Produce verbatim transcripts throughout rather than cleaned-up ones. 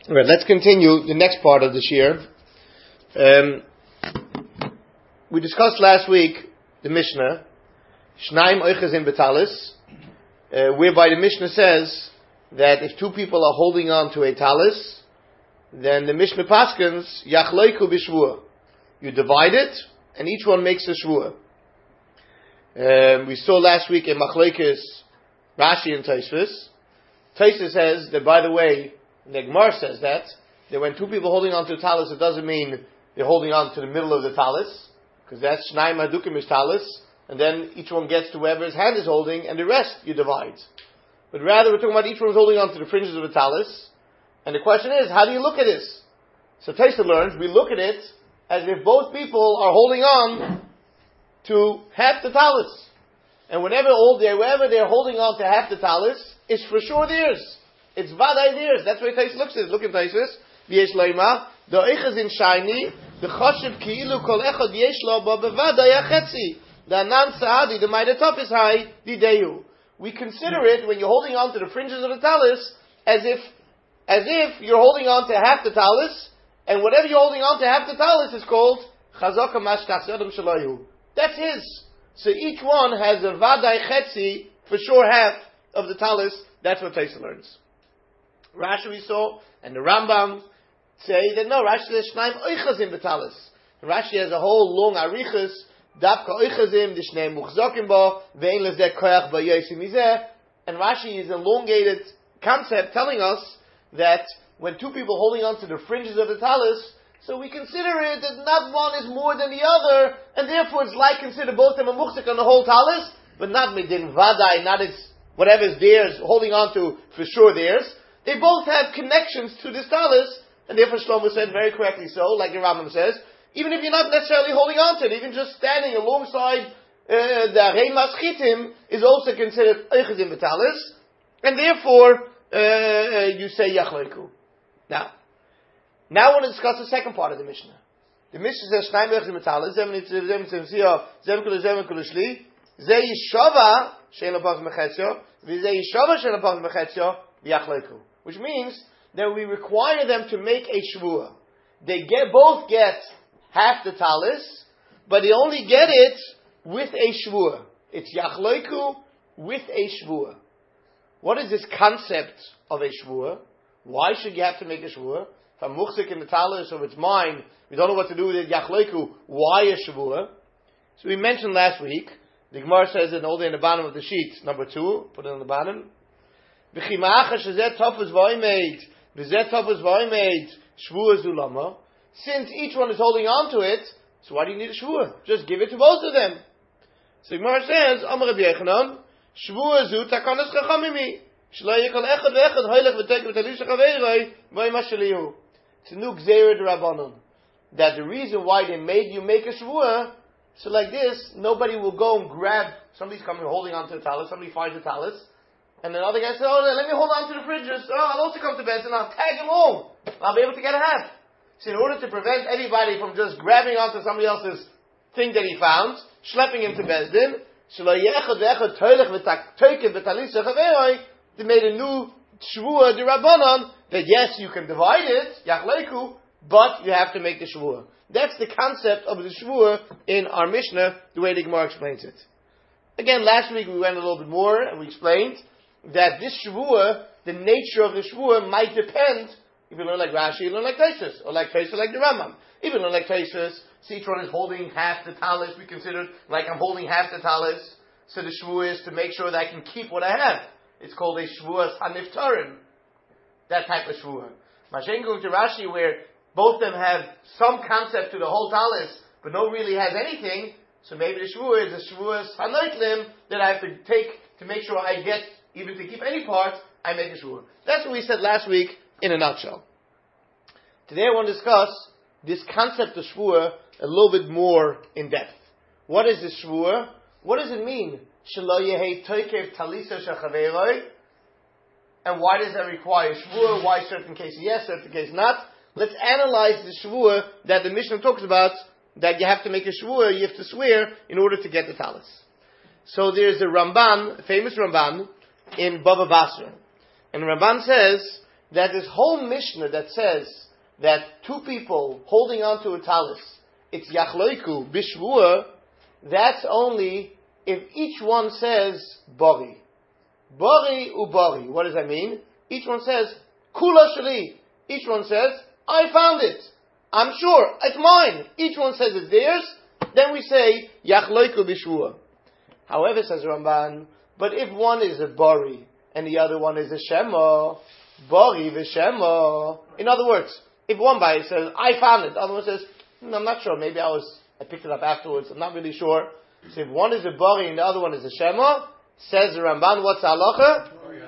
All right, let's continue the next part of the shir. Um, we discussed last week the Mishnah, Shnaim Oichazim Betalis, uh, whereby the Mishnah says that if two people are holding on to a talis, then the Mishnah paskins Yachloiku b'shvua. You divide it, and each one makes a shvua. Um, we saw last week in Machlokes Rashi and Tosfos. Tosfos says that, by the way, the Gemara says that, that when two people holding on to a talis, it doesn't mean they're holding on to the middle of the talis, because that's Shnaim Hadukim is talis, and then each one gets to wherever his hand is holding, and the rest you divide. But rather, we're talking about each one is holding on to the fringes of a talis, and the question is, how do you look at this? So Tosfos learns, we look at it as if both people are holding on to half the talis. And whenever all they, wherever they're holding on to half the talis, it's for sure theirs. It's vaday theirs. That's the way Tosfos looks at it. Look at Tosfos. V'yesh loima, the oichas in shiny, the choshev ki'ilu kol echad yesh lo ba bevaday achetzi. The anan sa'adi, the maidatop is high, dideyu. We consider it, when you're holding on to the fringes of the talis, as if, as if you're holding on to half the talis, and whatever you're holding on to half the talis is called chazaka mashkas yadam shalayu. That's his. So each one has a vaday chetzi, for sure half of the talis. That's what Tosfos learns. Rashi we saw, and the Rambam say that no, Rashi says shnaim oichazim betalis. Rashi has a whole long arichas, dafka oichazim, the shneim muchzakim bo, ve'en lezeh koyach ba'yosim mizeh. And Rashi is an elongated concept telling us that when two people holding on to the fringes of the talis, so we consider it that not one is more than the other, and therefore it's like consider both of them a muchzik on the whole talis, but not midin vadai, not its whatever is theirs, holding on to for sure theirs. They both have connections to this talis, and therefore Shlomo said very correctly so, like the Rambam says, even if you're not necessarily holding on to it, even just standing alongside uh, the Reimas Chitim is also considered Eichazim Betalis, and therefore uh, uh, you say Yachloiku. Now, now I want to discuss the second part of the Mishnah. The Mishnah says Shnaim Eichazim Betalis, Zem Nitzim Zem Zem Kulu Zem Kulu Shli, Ze Yishova Shein Lapach Mechetzio, Vize Yishova Shein Lapach Mechetzio, Yachloiku. Which means that we require them to make a shvua. They get both get half the talis, but they only get it with a shvua. It's yachloiku with a shvua. What is this concept of a shvua? Why should you have to make a shvua? If I'm muchzik in the talis, or it's mine, we don't know what to do with it, yachloiku, why a shvua? So we mentioned last week, the Gemara says it all there in the bottom of the sheet, number two, put it on the bottom. Since each one is holding on to it, so why do you need a shvua? Just give it to both of them. So Gemara says, Amar Rabbi Yechanan, shvua zu takanas chachamimi. Shlo yekol echad ve'echad hoylech v'tek v'talish chaveiroi v'yma shelihu. It's a new gzeira d'Rabbanan. That the reason why they made you make a shvua, so like this, nobody will go and grab, somebody's coming holding on to the talis, somebody finds the talis, and the other guy says, oh, let me hold on to the fridges. Oh, I'll also come to bed and I'll tag him along. I'll be able to get a half. So in order to prevent anybody from just grabbing onto somebody else's thing that he found, schlepping him to Bezdin, they made a new shvua d'Rabbanan that yes, you can divide it, yachleiku, but you have to make the shvua. That's the concept of the shvua in our Mishnah, the way the Gemara explains it. Again, last week we went a little bit more and we explained that this shvua, the nature of the shvua might depend, if you learn like Rashi, you learn like Tosfos, or like Tosfos like the Rambam. If you learn like Tosfos, see each one is holding half the talis, we consider like I'm holding half the talis, so the shvua is to make sure that I can keep what I have. It's called a shvua haniftarim, that type of shvua. Mashen going to Rashi, where both of them have some concept to the whole talis, but no really has anything, so maybe the shvua is a shvua hanoitlim that I have to take to make sure I get, even to keep any part, I make a shvua. That's what we said last week in a nutshell. Today I want to discuss this concept of shvua a little bit more in depth. What is this shvua? What does it mean? Shelo yehei toikev talisa shachaveiroi. And why does that require shvua? Why certain cases yes, certain cases not? Let's analyze the shvua that the Mishnah talks about, that you have to make a shvua, you have to swear in order to get the talis. So there's a Ramban, a famous Ramban, in Baba Basra. And Ramban says that this whole Mishnah that says that two people holding on to a talis, it's yachloiku bishvua, that's only if each one says bari. Bari u bari. What does that mean? Each one says, kula shali. Each one says, I found it. I'm sure. It's mine. Each one says it's theirs. Then we say, yachloiku bishvua. However, says Ramban, but if one is a bari and the other one is a shema, bari v'shema. In other words, if one buyer says, I found it, the other one says, hmm, I'm not sure, maybe I was, I picked it up afterwards, I'm not really sure. So if one is a bari and the other one is a shema, says the Ramban, what's the halacha?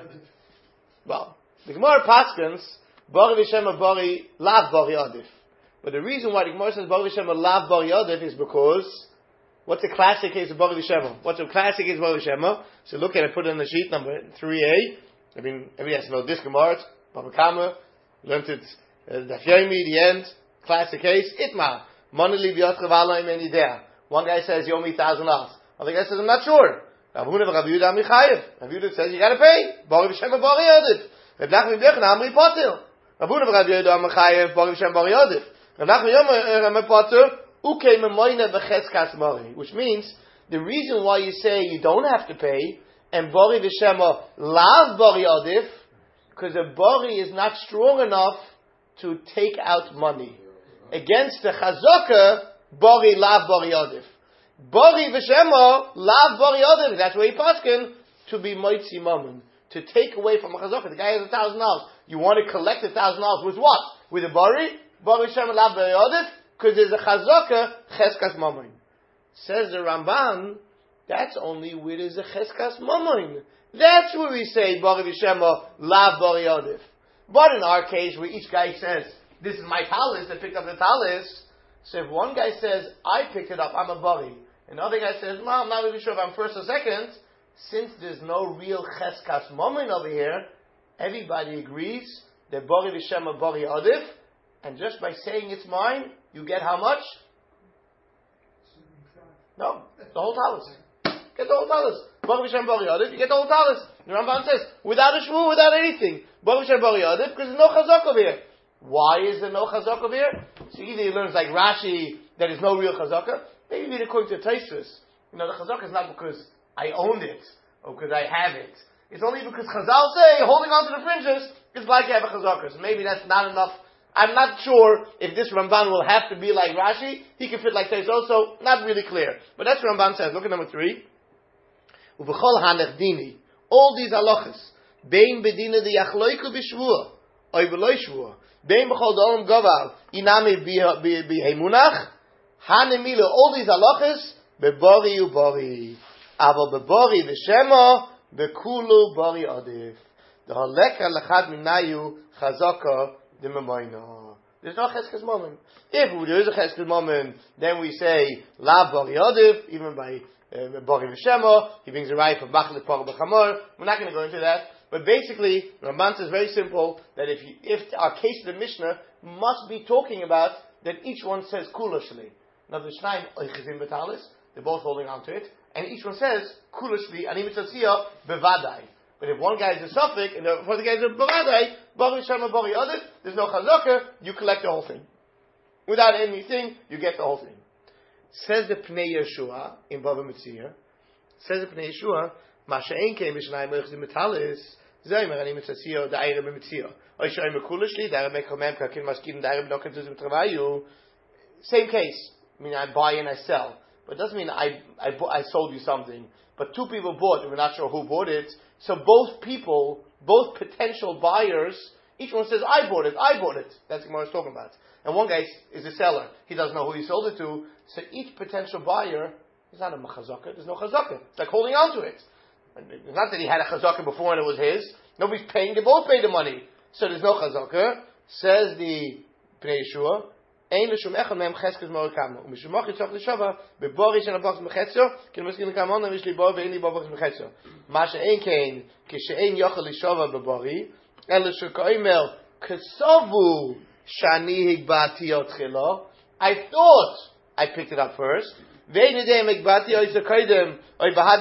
Well, the Gemara paskins, bari v'shema bari, lav bari adif. But the reason why the Gemara says bari v'shema lav bari adif is because, what's a classic case of bari v'shema? What's a classic case of bari v'shema? So look at it, put it in the sheet number three A. I mean, everybody has to know this Gemara, it's Baba Kama, learned it, uh, Daf Yomi, the end, classic case, Itma, Monili v'yot chavala im en idea. One guy says, you owe me thousand dollars. Other guy says, I'm not sure. Rav Huna v'Rav Yehuda Amri Chayev. Rav Yehuda says, you gotta pay. Bari v'shema bari yodif. Rav Nachman v'Yechon Amri Potel. Rav Huna v'Rav Yehuda Amri Chayev, bari v'shema bari yodif. Rav Nachman Amri Potel, uke memoyne v'cheskas mari. Which means, the reason why you say you don't have to pay, and bari v'shema lav bari yodif, because a bari is not strong enough to take out money. Against the chazaka, bari lav bari yodif. Bari v'shema lav bari yodif. That's where he paskin to be moitzi mammon, to take away from a chazaka. The guy has a thousand dollars. You want to collect a thousand dollars with what? With a bari? Bari v'shema lav bari yodif, because there's a chazaka cheskas mammon. Says the Ramban, that's only where there's a cheskas mammon. That's where we say bari v'shema lav bari yodif. But in our case, where each guy says, this is my talis, I picked up the talis. So if one guy says, I picked it up, I'm a bari. And the other guy says, no, I'm not really sure if I'm first or second. Since there's no real cheskas moment over here, everybody agrees that bari v'shema bari yodif. And just by saying it's mine, you get how much? No, the whole talis. Get the whole talis. Bari v'shema bari yodif, you get the whole talis. The Ramban says, without a shvu, without anything. Bari v'shema bari yodif, because there's no chazak over here. Why is there no chazak over here? So either he learns like Rashi that there's no real chazaka, maybe read according to Tosfos. You know, the chazaka is not because I owned it or because I have it. It's only because Chazal say holding on to the fringes is like you have a chazaka. So maybe that's not enough. I'm not sure if this Ramban will have to be like Rashi. He can fit like Tosfos also. Not really clear. But that's what Ramban says. Look at number three. Uvechol hanechdini. All these halachas. Bein bedina de yachloiku b'shvua. Oy v'loy shvua. Bein b'chol da'olam gaval. Inami b'hemunach. Hanemila. All these halachas. Bebori ubori. Aval bebori v'shema. Bekulu bori adif. The halekha lechad minayu chazaka d'memoyna. There's no cheskas moment. If there is a cheskas moment, then we say lav bori adif, even by uh, bori v'shema. He brings a right for bachlik par b'chamor. We're not going to go into that. But basically, Ramban says very simple, that if you, if our case of the Mishnah must be talking about that each one says kula shli. Now the Shnaim oichizim betalis, they're both holding on to it, and each one says kula shli ani mitzatzia bevadai. But if one guy is a suffix and the other guy is a bevadai, bari shama bari adif, there's no chazaka, you collect the whole thing. Without anything, you get the whole thing. Says the Pnei Yeshua in Bava Metzia. Says the Pnei Yeshua. Masha'en came Mishnayim oichzim betalis. Zaymer ani mitzatzia da'ira b'metzia. Oy shoyim kulishli da'ira mekomem kakin maskin da'ira b'noken tuzim travayu. Same case. I mean, I buy and I sell, but it doesn't mean I I, I sold you something. But two people bought, and we're not sure who bought it. So both people, both potential buyers, each one says, "I bought it. I bought it." That's what Gemara is talking about. And one guy is a seller. He doesn't know who he sold it to. So each potential buyer is not a chazaka. There's no chazaka. It's like holding on to it. It's not that he had a chazaka before and it was his. Nobody's paying. They both pay the money. So there's no chazaka. Says the Pnei Yeshua, Ein l'shum echad mehem cheskes morikama. U'mishumach yitzchak l'shava, bebori shen abach mechetzio, ki l'miskin l'kamon, vish li bo ve'in li bo bach mechetzio. Ma she'ein kein, ki she'ein yochel l'shava bebori, el l'shukoimer, kesovu, shani higbati yotchilo. I thought I picked it up first. I'm not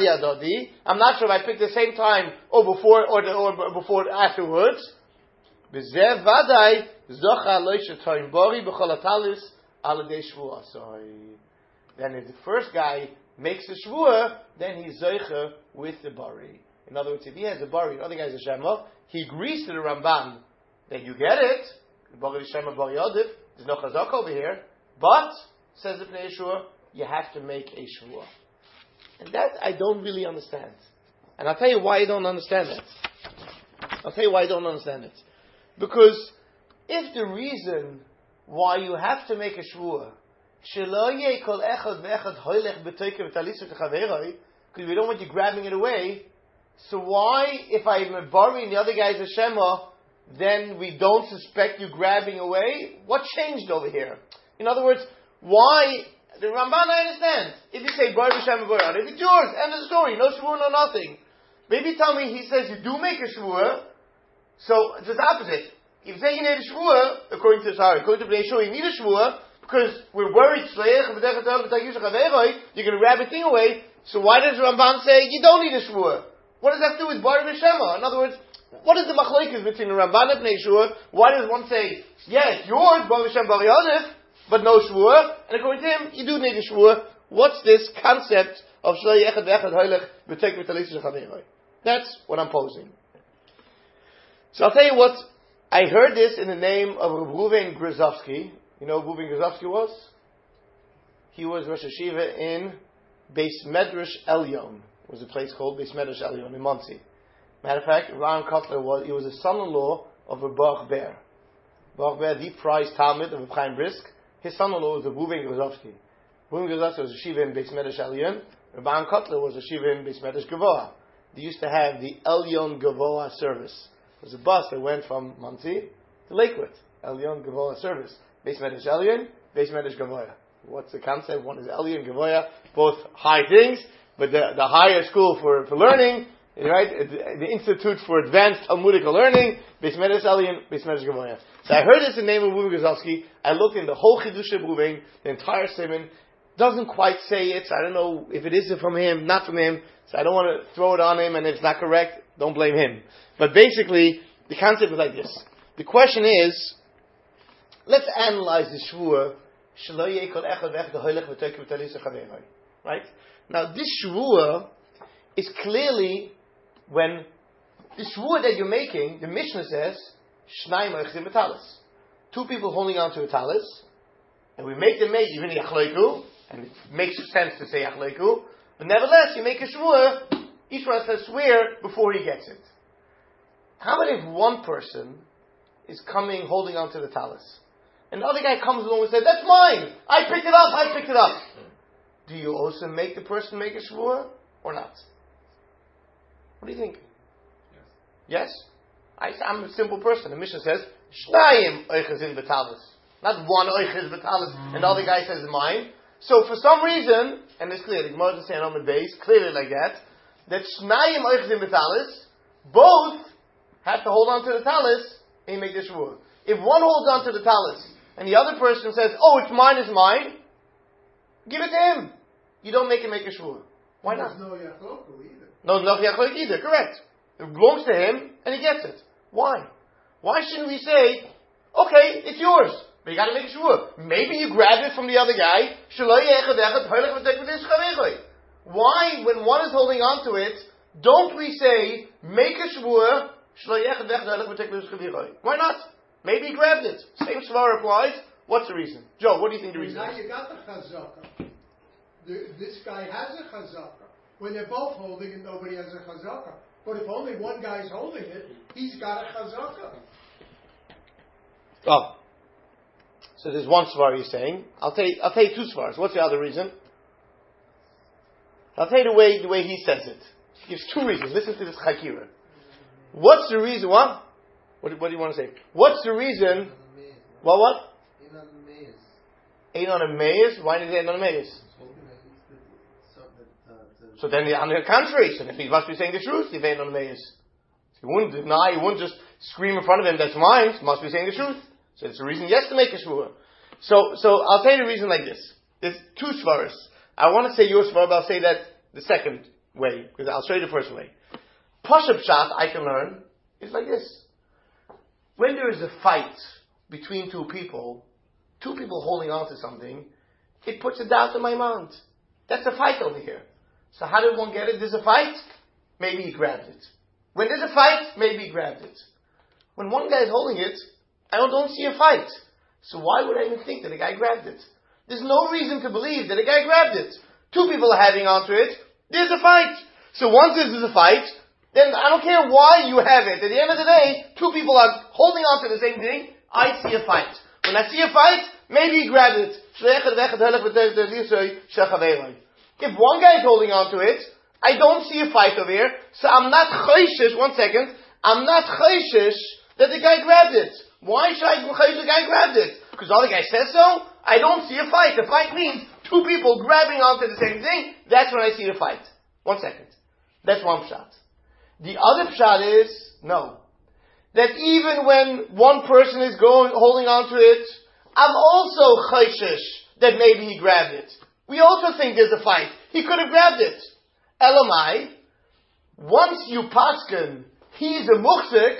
sure if I picked the same time or before or, the, or before afterwards. V'zeh vadai zocha lo shetoim bori b'chol hatalis al yedei shvuah. So then if the first guy makes a shvuah, then he's zoicha with the bari. In other words, if he has a bari, the other guy has a shema, he agrees to the Ramban that you get it. Bari shema bari odif. There's no chazak over here, but says the Pnei Yeshua, you have to make a shvuah. And that I don't really understand. And I'll tell you why I don't understand it. I'll tell you why I don't understand it. Because if the reason why you have to make a shvuah, because we don't want you grabbing it away, so why, if I'm a bari and the other guy is a shema, then we don't suspect you grabbing away? What changed over here? In other words, why? The Ramban, I understand. If you say bari b'shem b'bari, if it's yours, end of the story, no shvuah, no nothing. Maybe tell me he says you do make a shvuah, so it's the opposite. If you say you need a shvuah, according to sorry, according to Bnei Yeshua, you need a shvuah because we're worried you're going to grab a thing away. So why does Ramban say you don't need a shvuah? What does that have to do with bari b'shema? In other words, what is the machlokes between the Ramban and Bnei Yeshua? Why does one say, yeah, it's yours, bari b'shem bari odif, but no shvuah, and according to him, you do need a shvuah? What's this concept of shloi echad ve'echad hoylech b'tek v'talis shechaveiroi? That's what I'm posing. So I'll tell you what, I heard this in the name of Reuven Grozovsky. You know who Reuven Grozovsky was? He was Rosh Hashiva in Beis Medrash Elyon. It was a place called Beis Medrash Elyon in Monsey. Matter of fact, Ron Kotler was, he was a son-in-law of a Baruch Ber. Baruch Ber, the prized Talmud of Chaim Brisk. His son-in-law was the Reuven Grozovsky. Reuven Grozovsky was a Shiva in Beis Medrash Elyon. Ron Kotler was a Shiva in Beis Medrash Gavoa. They used to have the Elyon Gavoa service. It was a bus that went from Monsey to Lakewood. Elyon Gavoa service. Beis Medrash Elyon, Beis Medrash Gavoa. What's the concept? One is Elyon Gavoa, both high things, but the, the higher school for, for learning, right? The Institute for Advanced Talmudic Learning, Beis Medrash Elyon, Beis Medrash Gavoa. So I heard this in the name of Reuven Grozovsky. I looked in the whole Chidush of Reuven, the entire Simon. Doesn't quite say it, so I don't know if it is from him, not from him, so I don't want to throw it on him, and if it's not correct, don't blame him. But basically, the concept is like this. The question is, let's analyze the shvuah, right? Now, this shvuah is clearly when the shvuah that you're making, the Mishnah says, Shnayim oichzim b'talis. Two people holding on to a talis, and we make them make even yachleiku, and it makes sense to say yachleiku, but nevertheless, you make a shvuah, each one has to swear before he gets it. How about if one person is coming holding on to the talis, and the other guy comes along and says, that's mine, I picked it up, I picked it up. Do you also make the person make a shvuah, or not? What do you think? Yes? Yes? I, I'm a simple person. The Mishnah says, Shnayim oichezin b'talis. Not one oichez b'talis, and the other guy says mine. So for some reason, and it's clear, the Gemara is saying on the base, clearly like that, that Shnayim oichezin b'talis, both have to hold on to the talis and make the shvuah. If one holds on to the talis and the other person says, "Oh, it's mine, it's mine," give it to him. You don't make him make a shvuah. Why not? There's no yachloku either. No, no yachloku either. Correct. It belongs to him and he gets it. Why? Why shouldn't we say, "Okay, it's yours, but you got to make a shvuah"? Maybe you grabbed it from the other guy. Why, when one is holding on to it, don't we say, "Make a shvuah"? Why not? Maybe he grabbed it. Same svar applies. What's the reason? Joe, what do you think the reason now is? Now you got the chazaka. The, this guy has a chazaka. When they're both holding it, nobody has a chazaka. But if only one guy's holding it, he's got a chazaka. Oh. So there's one svar you're saying. I'll tell you, I'll tell you two svars. What's the other reason? I'll tell you the way, the way he says it. He gives two reasons. Listen to this chakira. What's the reason? What? What, what do you want to say? What's the reason? Well, what? Ain't on a maze. Why did he ain't on a maze? So then, on the contrary, so if he must be saying the truth, if he ain't on a maze. He wouldn't deny, he wouldn't just scream in front of him, that's mine, he must be saying the truth. So it's a reason, yes, to make a shvuah. So, so I'll tell you the reason like this. There's two svaras. I want to say your svar, but I'll say that the second way, because I'll show you the first way. Pashup Pshat I can learn is like this. when there is a fight between two people, two people holding on to something, it puts a doubt in my mind. That's a fight over here. So how did one get it? There's a fight? Maybe he grabbed it. When there's a fight, maybe he grabbed it. When one guy is holding it, I don't, don't see a fight. So why would I even think that a guy grabbed it? There's no reason to believe that a guy grabbed it. Two people are having onto it. There's a fight. So once there's a fight, then I don't care why you have it. At the end of the day, two people are holding on to the same thing. I see a fight. When I see a fight, maybe he grabbed it. If one guy is holding on to it, I don't see a fight over here, so I'm not choishish, one second, I'm not choishish that the guy grabbed it. Why should I be choishish the guy grabbed it? Because the other guy says so? I don't see a fight. The fight means two people grabbing onto the same thing. That's when I see the fight. One second. That's one pshat. The other pshat is, no. That even when one person is going, holding on to it, I'm also choishish that maybe he grabbed it. We also think there's a fight. He could have grabbed it. Elamai, once you paskin, he's a muchzik,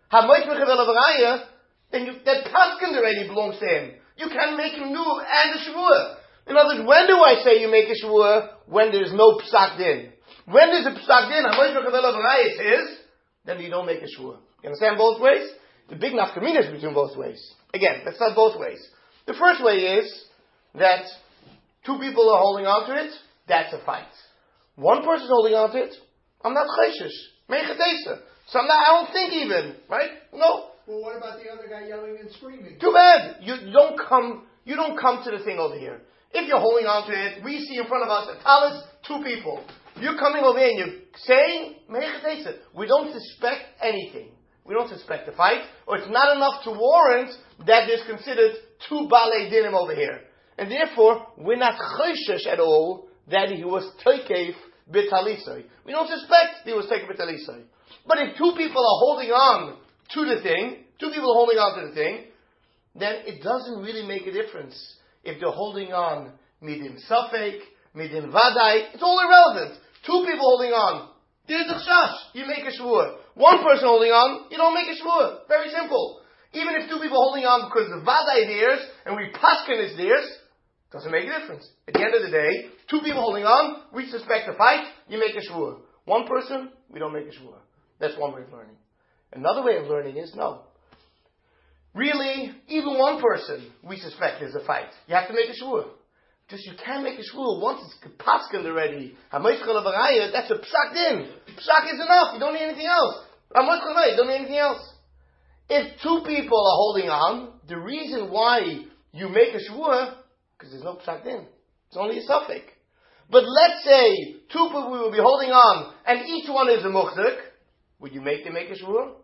then you, that paskin already belongs to him. You can make him new and a shvuah. In other words, when do I say you make a shvuah? When there's no psak din. When there's a psak din, it's his, then you don't make a shvuah. You understand both ways? The big nafkamina is between both ways. Again, that's not both ways. The first way is that two people are holding on to it, that's a fight. One person's holding on to it, I'm not chayshish. Mechatesa. So I'm not, I don't think even, right? No. Well, what about the other guy yelling and screaming? Too bad. You, you don't come, you don't come to the thing over here. If you're holding on to it, we see in front of us a talis, two people. You're coming over here and you're saying, Mechatesa. We don't suspect anything. We don't suspect a fight, or it's not enough to warrant that there's considered two balei dinim over here. And therefore, we're not chayshish at all that he was teikeif b'talisai. We don't suspect he was teikeif b'talisai. But if two people are holding on to the thing, two people are holding on to the thing, then it doesn't really make a difference. If they're holding on midin safek, midin vadai, it's all irrelevant. Two people holding on. There's a chash. You make a shvuah. One person holding on, you don't make a shvuah. Very simple. Even if two people holding on because the vadai is theirs and we paskin is theirs, doesn't make a difference. At the end of the day, two people holding on, we suspect a fight, you make a shvuah. One person, we don't make a shvuah. That's one way of learning. Another way of learning is no. Really, even one person, we suspect there's a fight. You have to make a shvuah. Just you can't make a shvuah once it's paskin already. That's a psak din. Psak is enough. You don't need anything else. You don't need anything else. If two people are holding on, the reason why you make a shvuah, because there's no psak din. It's only a suffix. But let's say two people will be holding on, and each one is a muchzik. Would you make them make a shvuah?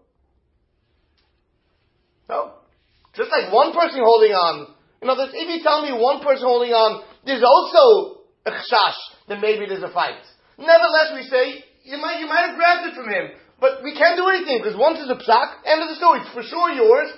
No. Just like one person holding on. In other words, if you tell me one person holding on, there's also a chash, then maybe there's a fight. Nevertheless, we say, you might, you might have grabbed it from him, but we can't do anything, because once is a psak, end of the story, it's for sure yours.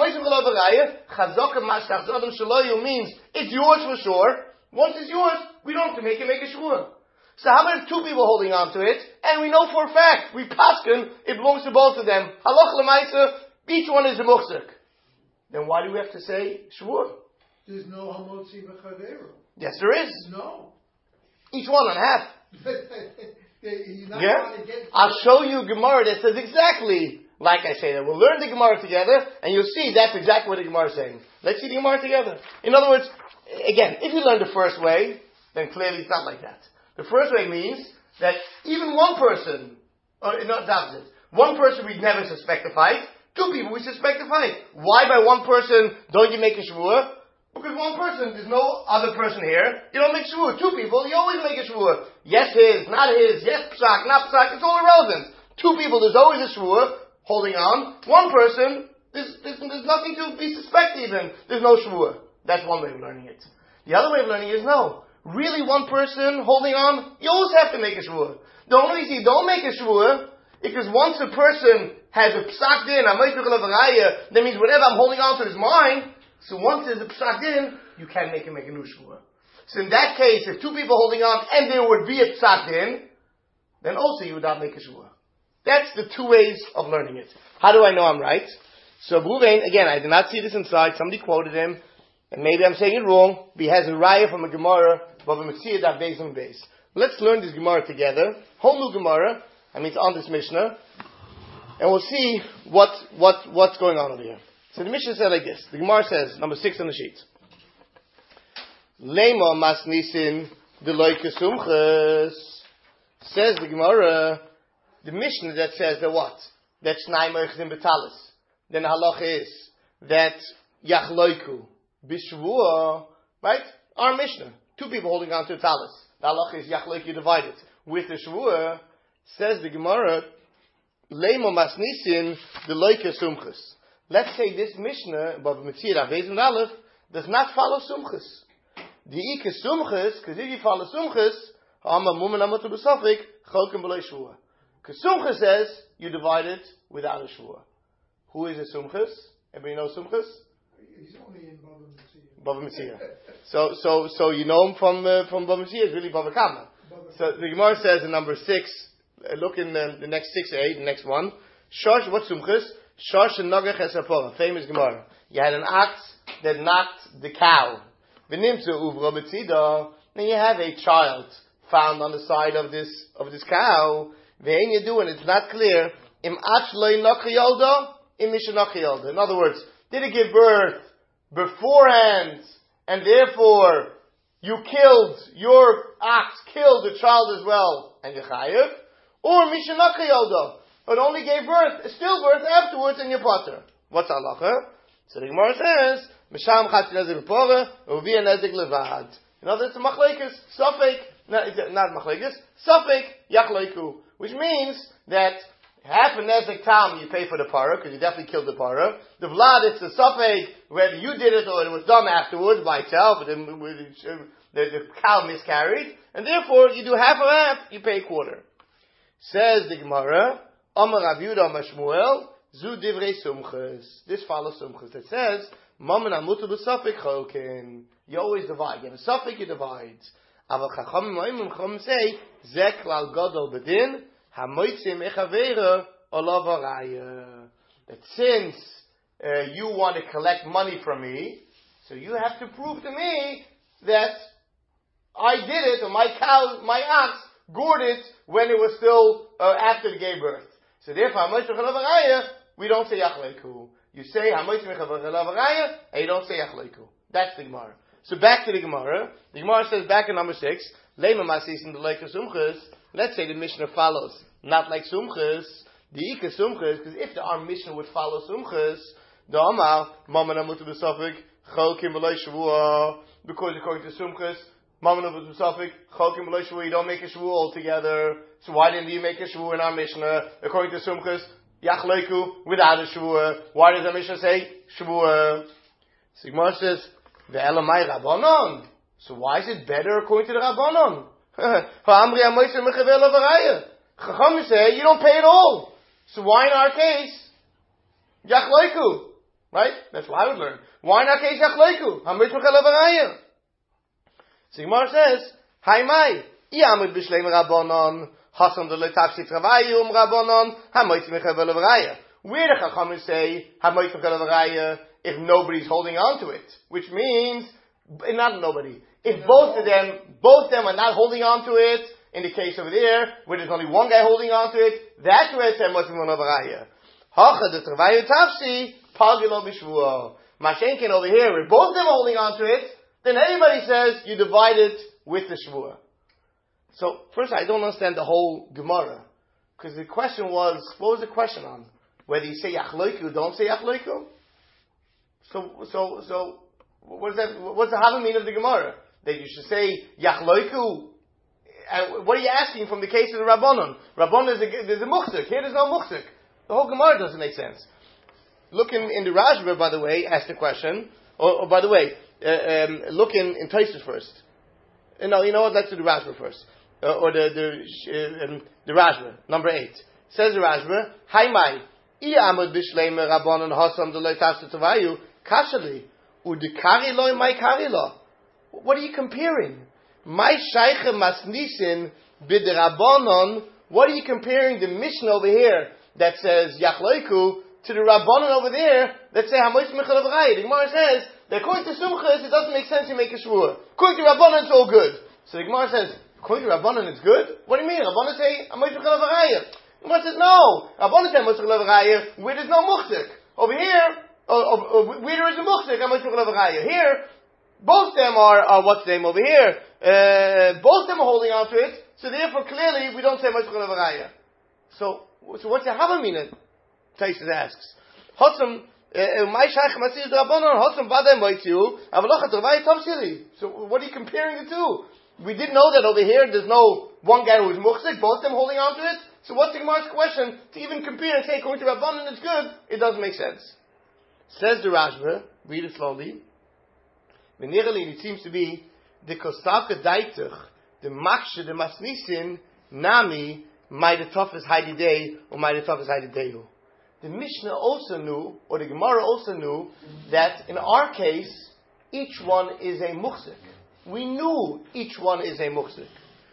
Means it's yours for sure. Once it's yours, we don't have to make it make a shvuah. So how about if two people holding on to it, and we know for a fact, we paskin, it belongs to both of them. Halach l'maisa, each one is a muchzik. Then why do we have to say shvuah? There's no hamotzi v'chaveru. Yes, there is. No. Each one on half. You're not Yeah? trying to get I'll show you a Gemara that says exactly like I say that. We'll learn the Gemara together, and you'll see that's exactly what the Gemara is saying. Let's see the Gemara together. In other words, again, if you learn the first way, then clearly it's not like that. The first way means that even one person, or not the opposite, one person we'd never suspect a fight, two people we suspect a fight. Why by one person don't you make a shvuah? Because one person, there's no other person here. You don't make shvuah. Two people, you always make a shvuah. Yes, his, not his. Yes, psak, not psak. It's all irrelevant. Two people, there's always a shvuah holding on. One person, there's, there's, there's nothing to be suspected even. There's no shvuah. That's one way of learning it. The other way of learning is no. Really, one person holding on, you always have to make a shvuah. The only reason you don't make a shvuah is because once a person has a psak din, that means whatever I'm holding on to is mine. So once there's a psak din, you can't make him make a new shvuah. So in that case, if two people holding on and there would be a psak din, then also you would not make a shvuah. That's the two ways of learning it. How do I know I'm right? So Ruvain, again, I did not see this inside. Somebody quoted him, and maybe I'm saying it wrong. But he has a raya from a Gemara, Bava Metzia Daf Beis and Beis. Let's learn this Gemara together. Whole new Gemara. I mean, it's on this Mishnah, and we'll see what what what's going on over here. So the Mishnah said like this. The Gemara says, number six on the sheet. Lema mas nisin deloy kesumches. Says the Gemara, the Mishnah that says that what? That Shnai Moiches in Betalis. Then the halacha is that Yachloiku Bishvua, right? Our Mishnah. Two people holding on to a talis. The halacha is Yachloiku divided. With the Shvua, says the Gemara, Leimo Masnisin Deloy Kesumches. Let's say this Mishnah, Bava Metzia Daf Beis and Aleph, does not follow Sumches. The Ike Sumches, because if you follow Sumches, Ha'ama Mumen Amatu B'Safik, Chokim B'Loi Shvua. Because Sumches says, you divide it without a Shvua. Who is a Sumches? Everybody knows Sumches? He's only in Bava Metzia. Bava Metzia. So, so, so you know him from uh, from Bava Metzia. It's really Bava Kama. So the Gemara says in number six. Uh, look in the, the next six A, the next one. Shosh, what's Sumches? Shosh and Nogach Esapora. Famous Gemara. You had an ox that knocked the cow. V'nimtzu uvro betzida. Then you have a child found on the side of this of this cow. V'ein you do, and it's not clear. Im ach lo yinach yolda. In other words, did it give birth beforehand, and therefore you killed, your ox killed the child as well, and you're chayiv? Or mishanaka yolda, but only gave birth, stillbirth afterwards, and you're potter. What's halacha? So the Gemara says, Misham chatzi nezik b'pora, uvi nezik levad. In other words, machlekes, safek, not machlekes, safek yachleiku, which means that half a nezek tam you pay for the parah, because you definitely killed the parah. The vlad, it's the safek, whether you did it or it was done afterwards by itself, but the, the, the cow miscarried, and therefore you do half of half, you pay a quarter. Says the Gemara, Amar Rav Yehuda Amar Shmuel, Zu divrei sumches. This follows sumches. It says, Mamen amutu b'safek chokin. You always divide. You have a safek, you divide. Aval chachamim ma'imim chachamim say, Zek klal gadol bedin, that since uh, you want to collect money from me, so you have to prove to me that I did it, or my cow, my ox, gored it when it was still uh, after it gave birth. So therefore, we don't say yachleiku. You say and you don't say yachleiku. That's the Gemara. So back to the Gemara. The Gemara says back in number six, Lema masis in the lake of sumches. Let's say the Mishnah follows, not like Sumches, the Ika Sumches, because if the our Mishnah would follow Sumches, the Amar, Maman Amutu B'Safik, Chokim B'Loi Shavua, because according to Sumches, Maman Amutu B'Safik, Chokim B'Loi Shavua, you don't make a Shavua altogether, so why didn't you make a Shavua in our Mishnah? According to Sumches, Yachleiku, without a Shavua. Why does our Mishnah say Shavua? Sigmar says, Ve'elamai Rabbanon. So why is it better according to the Rabbanon? Chachamim say you don't pay at all. So why in our case yachleiku? Right? That's what I would learn. Why in our case yachleiku? Hamish mechel avaraya. So Gemara says, Hai mai iamud b'shleim rabbanon hasam de letavshit travayum rabbanon hamish mechel avaraya. Where the Chachamim say hamish mechel avaraya if nobody's holding on to it, which means not nobody. If both of them, both of them are not holding on to it, in the case over there, where there's only one guy holding on to it, that's where it says Motzim Monavaraya. Hacha de Travayu Tafsi, Pagilo Bishvuah. Mashenkin over here, where both of them are holding on to it, then everybody says you divide it with the Shvuah. So, first I don't understand the whole Gemara. Because the question was, what was the question on? Whether you say Yachloiku, don't say Yachloiku? So, so, so, what is that, what's the halal mean of the Gemara? That you should say Yachloiku. Uh, what are you asking from the case of the Rabbanon? Rabbanon is a, there's a muchzik. Here there's no muchzik. The whole Gemara doesn't make sense. Look in, in the Rashba, by the way, ask the question. Or, or by the way, uh, um, look in, in Tosfos first. Uh, no, you know what? Let's do the Rashba first. Uh, or the the uh, um, the Rashba, number eight. Says the Rashba, Hai mai, I amud b'shleim Rabbanon hasam de loy tafsu tavayu kashali udikari loy mai kari lo. What are you comparing? My shayche masnisin b'derabonon. What are you comparing the Mishnah over here that says yachleiku to the Rabbanon over there that say Hamois Michal Avraya. The Gemara says that according to Sumchus, it doesn't make sense to make a shvur. According to Rabbanon, it's all good. So the Gemara says, according to Rabbanon, it's good? What do you mean? Rabbanon say Hamois Michal Avraya. The Gemara says, no. Rabbanon say Hamois Michal Avraya where there's no muchzik. Over here, or, or, or, where there is a muchzik, Hamois Michal Avraya. Here, both of them are, are what's the name over here? Uh, both of them are holding on to it, so therefore clearly we don't say Hamois Michal Avraya. So, so what's the Hava meaning? Taisus asks. Hotzum, my shaykh masir drabanon, hotzum vadem boitziu, avaloch atrovai tavsili. So what are you comparing the two? We did know that over here there's no one guy who is muchzik, both of them holding on to it. So what's the Gemara's question to even compare and say according to Rabbanon it's good? It doesn't make sense. Says the Rashba, read it slowly. Menirali, it seems to be the kostaka daitach, the makshe, the masnisin, nami, my the toughest Heidi day, or my the toughest Heidi day. The Mishnah also knew, or the Gemara also knew, that in our case, each one is a muchzik. We knew each one is a muchzik.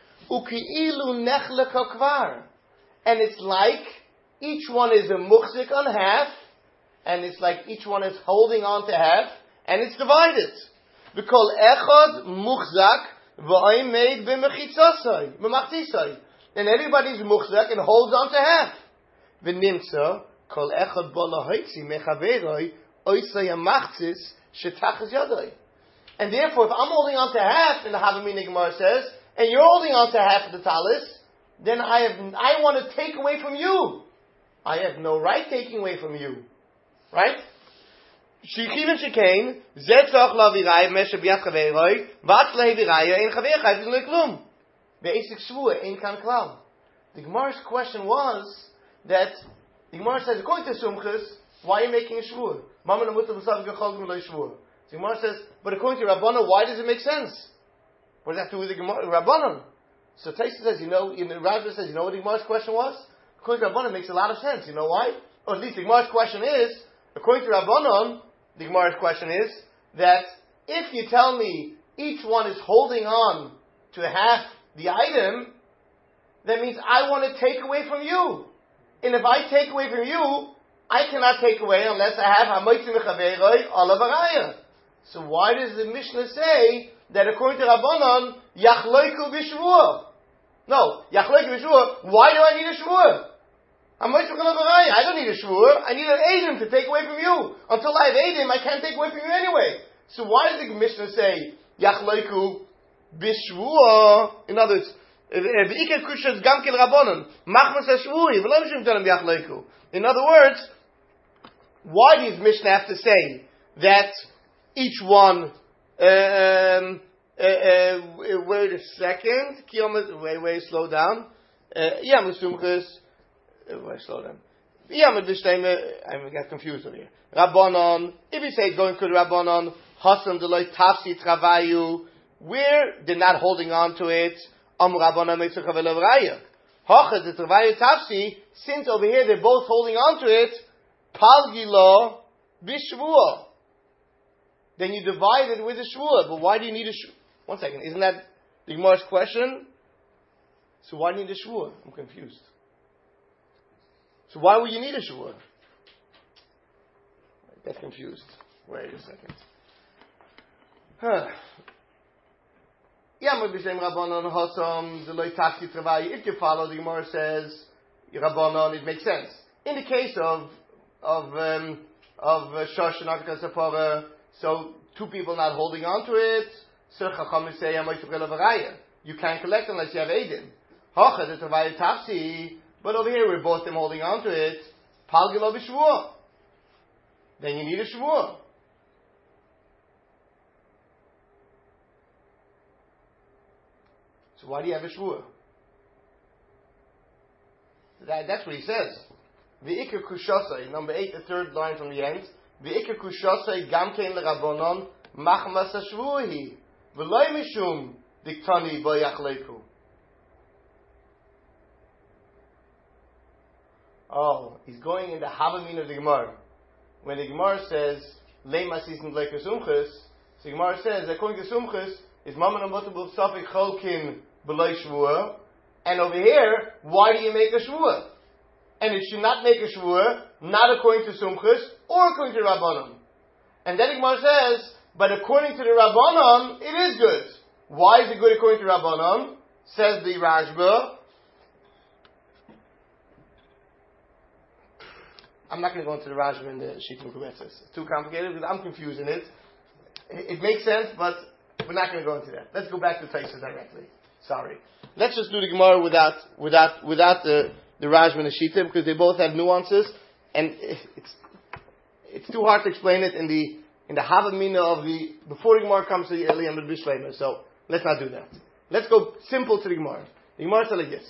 Uki'ilu nechlek hakvar. And it's like each one is a muchzik on half, and it's like each one is holding on to half, and it's divided. Because echad muchzak v'oimeid b'mechitzasai, b'machtisai. And everybody's muchzak and holds on to half. V'nimtza, kol echad bola hoitzi mechaveroi, oisai amachtzis, shetachas yadoi. And therefore, if I'm holding on to half, and the Havamina Gemara says, and you're holding on to half of the talis, then I have, I want to take away from you. I have no right taking away from you. Right? Shichivin shekain, zetzach laviraya, meshe biyat chaveroi, vatz leheviraya, ein chaver chayv z'noi klum. Be'esik shvua, ein kan klam. The Gemara's question was that, the Gemara says, according to Sumchus, why are you making a shvua? Mama namuta b'sav g'chol g'm'loi shvua. The Gemara says, but according to Rabbanon, why does it make sense? What does that have to do with the Gemara, Rabbanon? So Taisa says, you know, in the Rashba says, you know what the Gemara's question was? According to Rabbanon, it makes a lot of sense. You know why? Or at least the Gemara's question is, according to Rabbanon, the Gemara's question is, that if you tell me each one is holding on to half the item, that means I want to take away from you. And if I take away from you, I cannot take away unless I have Hamoitzi Mechaveroi Ala Varaya. So why does the Mishnah say that according to Rabbanon, Yachloiku B'Shvuah? No, Yachloiku B'Shvuah, why do I need a Shvuah? Hamoitzi Mechaveroi Varaya, I don't need a Shvuah, I need an Eidim to take away from you. Until I have Eidim, I can't take away from you anyway. So why does the Mishnah say, Yachloiku B'Shvuah? In other words, V'ikar Kushas Gamkel Rabbanon, Machmas HaShvuhi, V'lo Mishum Talam Yachloiku. In other words, why does Mishnah have to say that each one, uh, um, uh, uh, wait a second, wait, wait, slow down. Yeah, Musumchus, wait, slow down. Yeah, I got confused over here. Rabbanon, if you say it's going to the Rabbanon, Hasam Deloy Tafsi Travayu, where they're not holding on to it, Am Rabbanon Meitzuchavel Avraya. Hachad the Travayu Tafsi, since over here they're both holding on to it, Palgilo Bishvuah. Then you divide it with a shvuah. But why do you need a shvuah? One second. Isn't that the Gemara's question? So why do you need a shvuah? I'm confused. So why would you need a shvuah? I get confused. Wait a second. Huh. If you follow, the Gemara says, Rabbanon, it makes sense. In the case of of um, of uh, Shosh and Akakas Sapara, so two people not holding on to it, so Chacham say you can't collect unless you have Eidim. But over here we're both them holding on to it. Palgilo b'shvuah. Then you need a shvuah. So why do you have a shvuah? That, that's what he says. V'ikar kushasai, number eight, the third line from the end. V'ikar kushasai gamkein l'Rabbanon machmas hashvuhi v'loy mishum diktani bo yachleiku. Oh, he's going in the Havamin of the Gemara. When the Gemara says leimas isn't like a sumchus, so the Gemara says according to sumchus is maman amotabul safik cholkin b'loy shvuah, and over here why do you make a shvuah? And it should not make a shvuah. not according to Sumchus or according to Rabbanon. And then Gemara says, but according to the Rabbanon, it is good. Why is it good according to Rabbanon? Says the Rashba. I'm not going to go into the Rashba and the Shittim Kubetzes. It's too complicated because I'm confusing it. It makes sense, but we're not going to go into that. Let's go back to Taisa directly. Sorry. Let's just do the Gemara without without without the the Rashba and the Shittim because they both have nuances, and it's it's too hard to explain it in the in the Havamina of the before the Gemara comes to the Eli and the Bishleima. So let's not do that. Let's go simple to the Gemara. The Gemara says like this.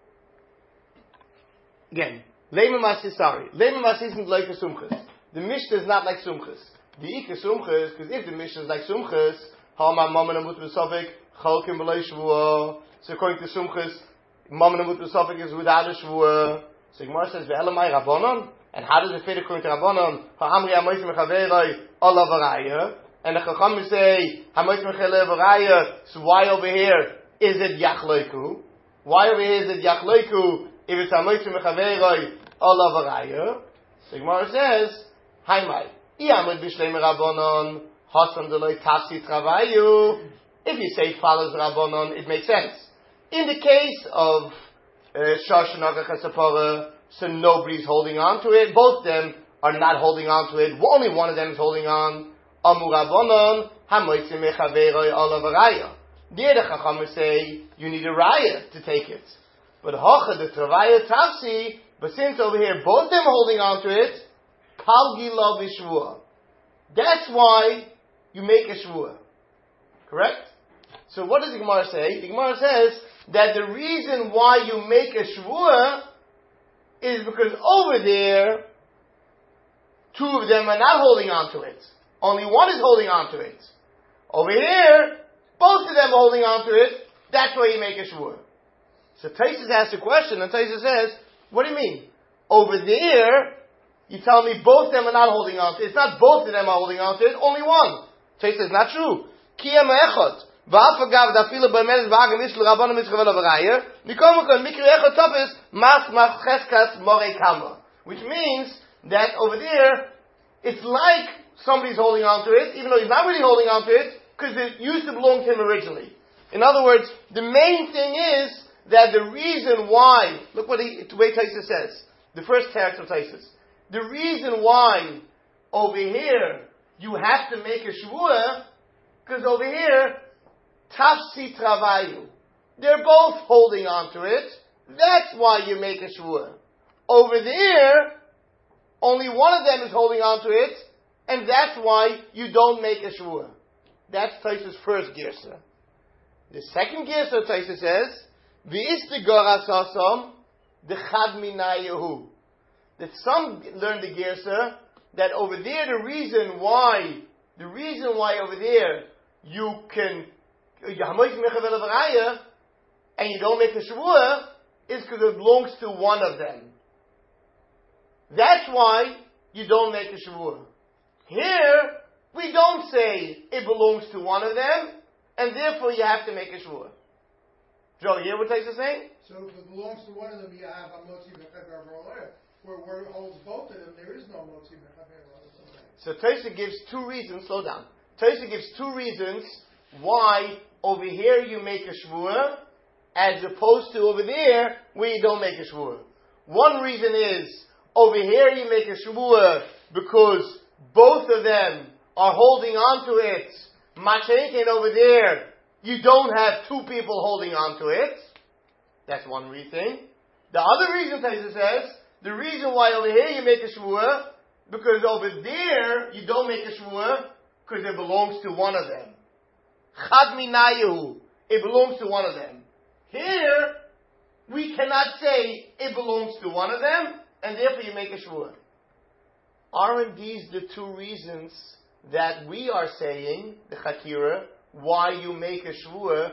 Again, Leima Masis, sorry. Leima Masis isn't like a Sumchus. The Mishnah is not like Sumchus. The Ika Sumchus, because if the Mishnah is like Sumchus, Hama Maman Amut B'Sofik, Chalkim B'Lei Shvuah. So according to Sumchus, Maman Amut B'Sofik is without a Shvuah. So Gemara says, Ve'elamai Rabbanon? And how does it fit according to Rabbanon? Ha'amri Hamois Mechaveroi, Olav Araya. And the Chacham say, Hamois Mechaveroi Araya. So why over here is it Yachloiku? Why over here is it Yachloiku if it's Hamois Mechaveroi, Olav Araya? So Gemara says, Haimai. If you say follows Rabbanon, it makes sense. In the case of uh, Shashanaga Chesapara, so nobody's holding on to it. Both of them are not holding on to it. Only one of them is holding on. Amu Rabbanon, Hamoitzim Mechaveroi Olav Araya. There the Chacham say you need a raya to take it. But Hocha the Travaya Tafsi, but since over here both of them are holding on to it, Palgila Vishvua. That's why you make a Shvua. Correct? So what does the Gemara say? The Gemara says that the reason why you make a Shvua is because over there, two of them are not holding on to it. Only one is holding on to it. Over here, both of them are holding on to it. That's why you make a Shvua. So Taisus asks a question, and Taisus says, what do you mean? Over there, you tell me both of them are not holding on to it. It's not both of them are holding on to it, only one. So he says, not true. Kiyam echot. V'afagav dafila b'meres v'agam ish l'rabbanim mitzchavel avarayer. Nikom ukon mikri echot topis mas mas cheskas morei kama. Which means that over there, it's like somebody's holding on to it, even though he's not really holding on to it, because it used to belong to him originally. In other words, the main thing is that the reason why, look what he, the way Taisus says, the first text of Taisus. The reason why over here you have to make a shvuah, because over here, tafsi travayu. They're both holding on to it. That's why you make a shvuah. Over there, only one of them is holding on to it, and that's why you don't make a shvuah. That's Taisus' first girsa. The second girsa Taisus says, V'istigor asasam dechad minayehu. That some learn the girsa that over there the reason why the reason why over there you can and you don't make a shvuah is because it belongs to one of them. That's why you don't make a shvuah. Here we don't say it belongs to one of them, and therefore you have to make a shvuah. Joe, you hear what Taisa is saying? So if it belongs to one of them, you have a motzi mechaber roler. Where where it holds both of them, there is no motzi mechaber roler. So Taisa gives two reasons. Slow down. Taisa gives two reasons why over here you make a shvuah, as opposed to over there where you don't make a shvuah. One reason is over here you make a shvuah because both of them are holding on to it. Machenkin over there, you don't have two people holding on to it. That's one reason. The other reason, Taisa says, the reason why over here you make a shvuah, because over there you don't make a shvuah, because it belongs to one of them. Chad minayu, it belongs to one of them. Here, we cannot say it belongs to one of them, and therefore you make a shvuah. Aren't these the two reasons that we are saying, the Chakira, why you make a shvuah?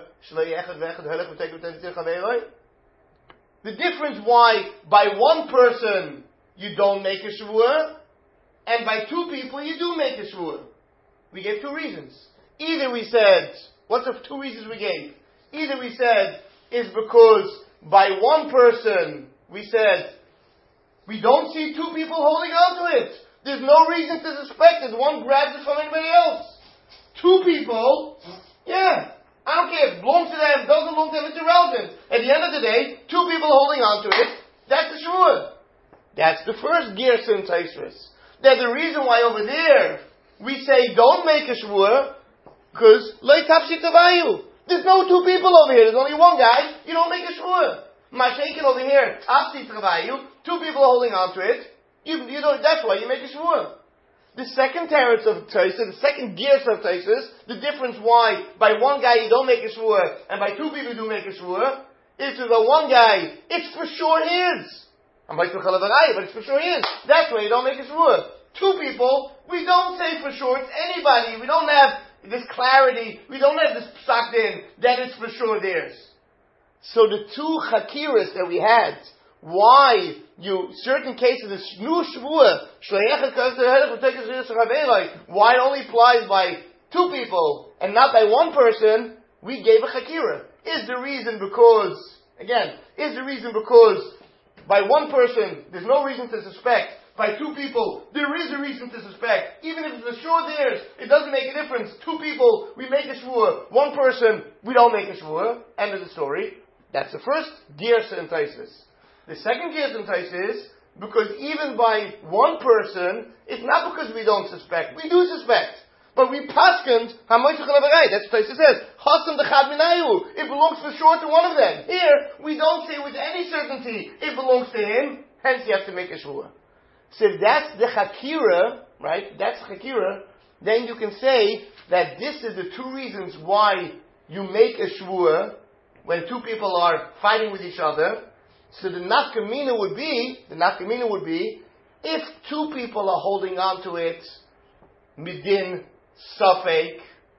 The difference why by one person you don't make a shvuah, and by two people you do make a shvuah. We gave two reasons. Either we said, what's the two reasons we gave? Either we said, is because by one person we said, We don't see two people holding on to it. There's no reason to suspect that one grabs it from anybody else. Two people, yeah. I don't care if it belongs to them, doesn't belong to them, it's irrelevant. At the end of the day, two people holding on to it, that's the shvua. That's the first Gersa in Taisris. That the reason why over there we say don't make a shvua, because Loi Tapshi Tavayu. There's no two people over here, there's only one guy, you don't make a shvua. Mashaken over here, Tapshi Tavayu, two people holding on to it, you, you don't, that's why you make a shvua. The second teretz of Taisris, the second Gersa of Taisris, the difference why by one guy you don't make a shvua, and by two people you do make a shvua, is to the one guy, it's for sure his. I'm like but it's for sure his. That's why you don't make a shvua. Two people, we don't say for sure it's anybody. We don't have this clarity. We don't have this sucked in that it's for sure theirs. So the two chakiras that we had, why you certain cases the shnu shvua, why it only applies by two people and not by one person, we gave a chakira. Is the reason because again, is the reason because by one person, there's no reason to suspect. By two people, there is a reason to suspect. Even if it's for sure theirs, it doesn't make a difference. Two people, we make a shvua. One person, we don't make a shvua. End of the story. That's the first Gersa in Taisis. The second Gersa in Taisis is because even by one person, it's not because we don't suspect. We do suspect. But we paskend, that's what Taisis says, it belongs for sure to one of them. Here, we don't say with any certainty it belongs to him, hence you have to make a shvua. So if that's the chakira, right, that's chakira, then you can say that this is the two reasons why you make a shvua when two people are fighting with each other. So the nafkamina would be, the nafkamina would be, if two people are holding on to it, midin safek,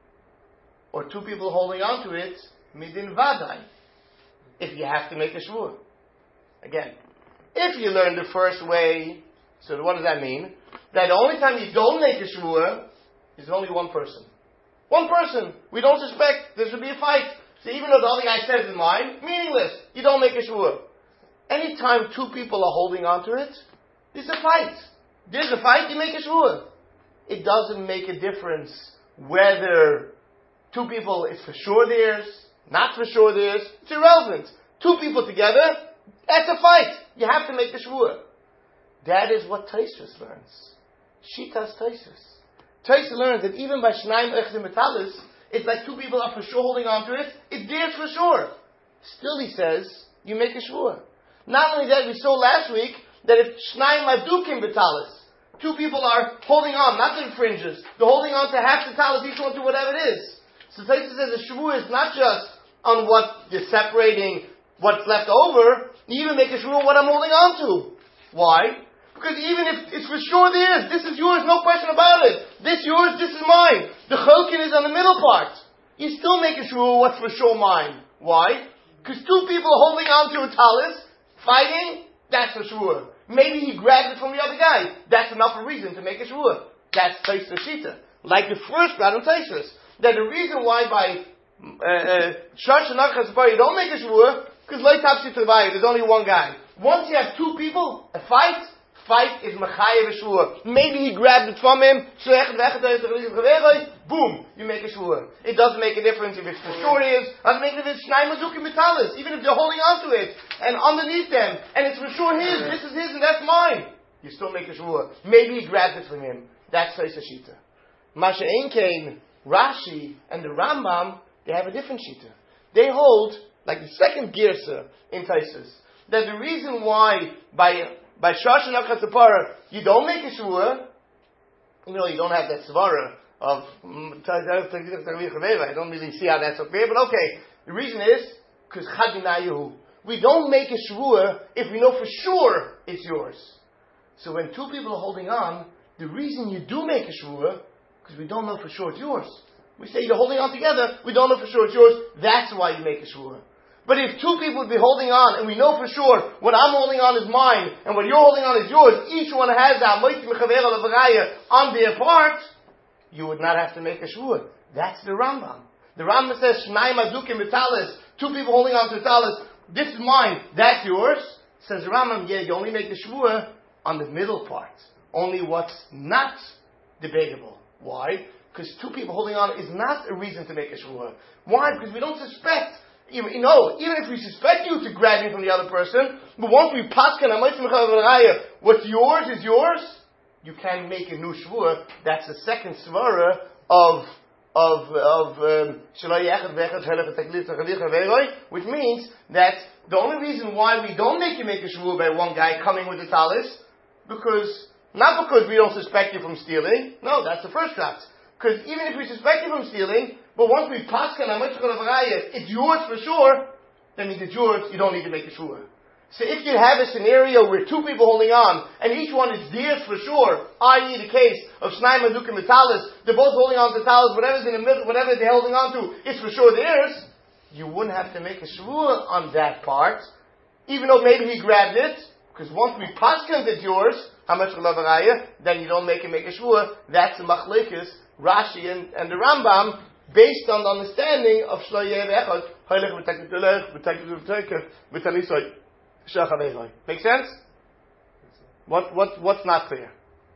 or two people holding on to it, midin vadai, if you have to make a shvua. Again, if you learn the first way, so what does that mean? That the only time you don't make a shvua is only one person. One person. We don't suspect there should be a fight. So even though the other guy says it's mine, meaningless. You don't make a shvua. Anytime two people are holding on to it, there's a fight. There's a fight, you make a shvua. It doesn't make a difference whether two people, it's for sure theirs, not for sure theirs. It's irrelevant. Two people together, that's a fight. You have to make a shvua. That is what Taisus learns. Shitas Taisus. Taisus learns that even by Shnaim Echzim Metalis, it's like two people are for sure holding on to it. It's theirs for sure. Still, he says, you make a shvua. Not only that, we saw last week that if Shnaim Adukim Metalis, two people are holding on, not to the fringes, they're holding on to half the talis, each one to whatever it is. So Taisus says the shvua is not just on what you're separating, what's left over, you even make a shvua what I'm holding on to. Why? Because even if it's for sure theirs, this is yours, no question about it. This yours, this is mine. The cholkin is on the middle part. You still make a shvua what's for sure mine. Why? Because two people holding on to a talis, fighting, that's a shvua. Maybe he grabbed it from the other guy. That's enough a reason to make a shvua. That's Taisus Shita. Like the first round of Taisus. That the reason why by Shash and Achas you don't make a shvua, because Loi Tapshi Tavayu, there's only one guy. Once you have two people, a fight, fight is Mechayev Shvua. Maybe he grabbed it from him, boom, you make a Shvua. It doesn't make a difference if it's for sure is, it doesn't make a difference if it's Shnai Mazukim Metalis, even if they're holding on to it, and underneath them, and it's for sure his, this is his and that's mine. You still make a Shvua. Maybe he grabbed it from him. That's Taisus Shita. Masha Einkein, Rashi, and the Rambam, they have a different Shita. They hold, like the second Gersa in Taisus, that the reason why by By Shash and Achas Sapara, you don't make a shvua. You know, you don't have that svara of I don't really see how that's okay, but okay. The reason is because Chadinayu. We don't make a shvua if we know for sure it's yours. So when two people are holding on, the reason you do make a shvua because we don't know for sure it's yours. We say you're holding on together. We don't know for sure it's yours. That's why you make a shvua. But if two people would be holding on, and we know for sure what I'm holding on is mine, and what you're holding on is yours, each one has that on their part, you would not have to make a shvua. That's the Rambam. The Rambam says, Shnai Mazukim Metalis, two people holding on to a talis, this is mine, that's yours. Says the Rambam, yeah, you only make the shvua on the middle part. Only what's not debatable. Why? Because two people holding on is not a reason to make a shvua. Why? Because we don't suspect. You know, even if we suspect you to grab me from the other person, but once we paskin, what's yours is yours, you can make a new shvua. That's the second svara of of of um, which means that the only reason why we don't make you make a shvua by one guy coming with the talis, because not because we don't suspect you from stealing. No, that's the first shot. Because even if we suspect you from stealing, but once we paskin, it's yours for sure, that means it's yours, you don't need to make a shvua. So if you have a scenario where two people holding on, and each one is theirs for sure, that is the case of Shnaim Adukim Metalis, they're both holding on to talis, whatever's in the middle, whatever they're holding on to, it's for sure theirs, you wouldn't have to make a shvua on that part, even though maybe he grabbed it, because once we paskin it's yours, how much then you don't make it make a shvua. That's the machlekes, Rashi and, and the Rambam, based on the understanding of Shloyeh Echad. Make sense? What what what's not clear?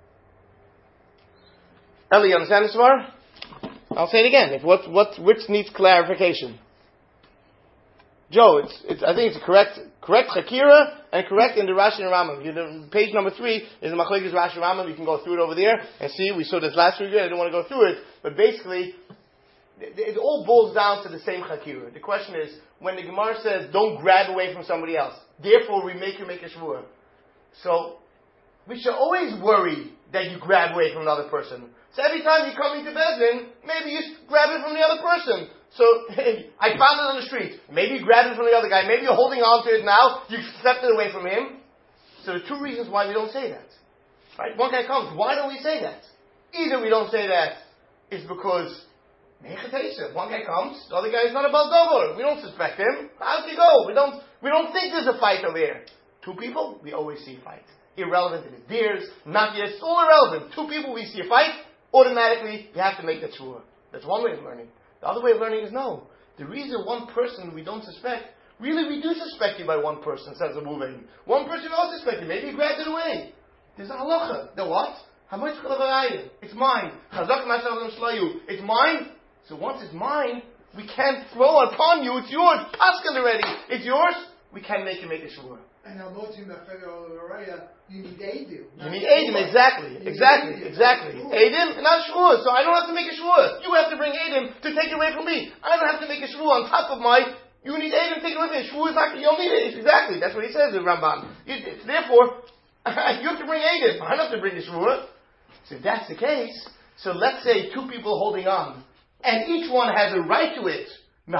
Eli, you understand this more? I'll say it again. If what what which needs clarification? Joe, it's, it's I think it's correct correct Chakira and correct in the Rashi and Rambam. You know, page number three is the Machlekes Rashi and Rambam. You can go through it over there and see. We saw this last week. I didn't want to go through it, but basically, it, it all boils down to the same Chakira. The question is, when the Gemara says, don't grab away from somebody else, therefore we make you make a shvua. So, we should always worry that you grab away from another person. So every time you come into Bezdin, maybe you grab it from the other person. So, hey, I found it on the street. Maybe you grabbed it from the other guy. Maybe you're holding on to it now. You accept it away from him. So there are two reasons why we don't say that. Right? One guy comes. Why don't we say that? Either we don't say that is because one guy comes, the other guy is not a Baldobor. We don't suspect him. How'd he go? We don't we don't think there's a fight over here. Two people, we always see a fight. Irrelevant if it's theirs, not theirs, it's all irrelevant. Two people, we see a fight, automatically you have to make that shvua. That's one way of learning. The other way of learning is no. The reason one person we don't suspect, really we do suspect you by one person, says the moving. One person we don't suspect you, maybe he grabbed it away. There's a halacha. The what? It's mine. It's mine. So once it's mine, we can't throw it upon you. It's yours. Pascal already. It's yours. We can't make you make a shvua. And I'm watching the federal area. You need Eidim. You need Eidim, exactly. You exactly. Exactly. Eidim, not shvua. So I don't have to make a shvua. You have to bring Eidim to take it away from me. I don't have to make a shvua on top of my. You need Eidim to take it away from me. Shvua is not. You don't need it. Exactly. That's what he says in Ramban. You, therefore, you have to bring Eidim. I don't have to bring the shvua. So if that's the case, so let's say two people holding on. And each one has a right to it.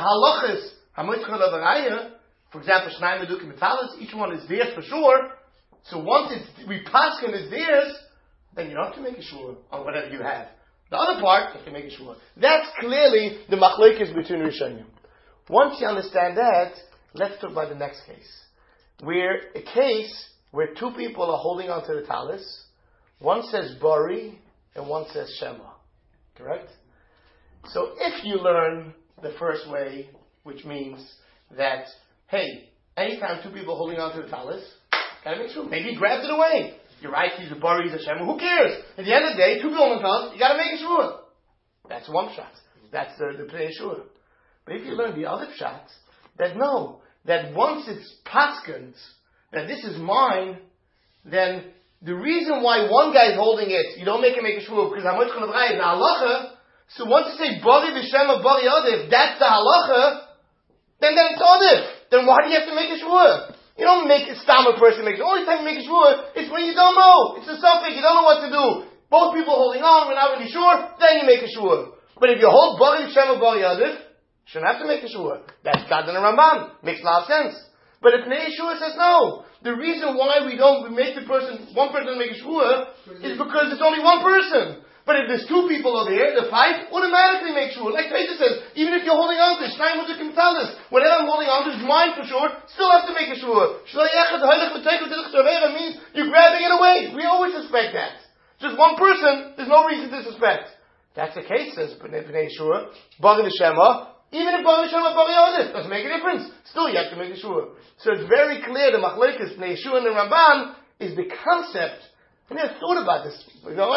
For example, Shnaim Adukim Metalis, each one is theirs for sure. So once it's, we paskin is theirs, then you don't have to make a shvua on whatever you have. The other part, you have to make a shvua. That's clearly the machlekes between Rishonim. Once you understand that, let's talk about the next case. Where a case where two people are holding on to the talis, one says Bari and one says Shema. Correct? So if you learn the first way, which means that, hey, anytime two people are holding on to the talis, gotta make sure, maybe he grabbed it away. You're right, he's a Bari, he's a Shema, who cares? At the end of the day, two people on the talis, you gotta make a shvua. That's one shot. That's the, the Pnei Shua. But if you learn the other shots, that no, that once it's paskins, that this is mine, then the reason why one guy is holding it, you don't make him make a shvua, because how much can I in halacha. So once you say Bari v'Shema Bari Odif, that's the halacha, then then it's Odif. Then why do you have to make a shvua? You don't make a stam a person makes. The only time you make a shvua is when you don't know. It's a suffix. You don't know what to do. Both people holding on, we're not really sure. Then you make a shvua. But if you hold Bari v'Shema Bari Odif, you shouldn't have to make a shvua. That's God and the Ramban. Makes a lot of sense. But if Pnei Shua says no, the reason why we don't we make the person one person make a shvua is because it's only one person. But if there's two people over here, the fight automatically makes sure. Like Taita says, even if you're holding on to it, Shnaim Adukim Metalis, whatever I'm holding on to is mine for sure, still have to make a sure. Means you're grabbing it away. We always suspect that. Just one person, there's no reason to suspect. That's the case, says Pnei Shua. Bari v'Shema, even if Bari v'Shema Bari Odif, doesn't make a difference. Still you have to make a sure. So it's very clear the machlekes Pnei Shua and the Ramban, is the concept. I never thought about this. You know,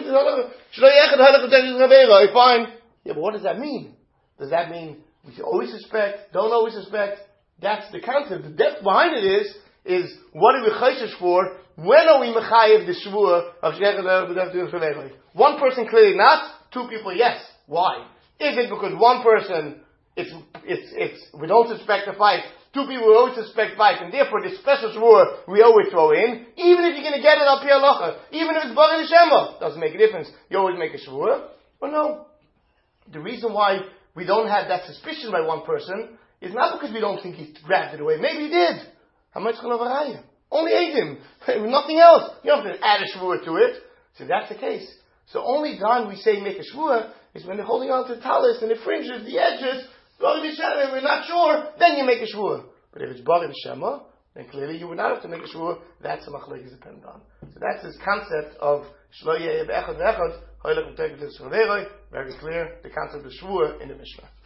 fine. Yeah, but what does that mean? Does that mean we should always suspect, don't always suspect? That's the concept. The depth behind it is, is what are we chayshish for? When are we mechayev the shvur of shgechet? One person clearly not, two people yes. Why? Is it because one person, it's, it's, it's, we don't suspect a fight, two people we always suspect fight, and therefore this special shvur we always throw in, even if you're going to get it up here halacha, even if it's bari l'shema, doesn't make a difference, you always make a shvur. Well no. The reason why we don't have that suspicion by one person is not because we don't think he grabbed it away. Maybe he did. How much can only ate him. Nothing else. You don't have to add a shvur to it. So that's the case. So only time we say make a shvur is when they're holding on to the talis and the fringes, the edges, we're not sure, then you make a shvur. But if it's bari l'shema, then clearly you would not have to make a shvur. That's what machlokes is dependent on. So that's this concept of shlo yeh b'echad v'echad, very clear, the concept of shvur in the Mishnah.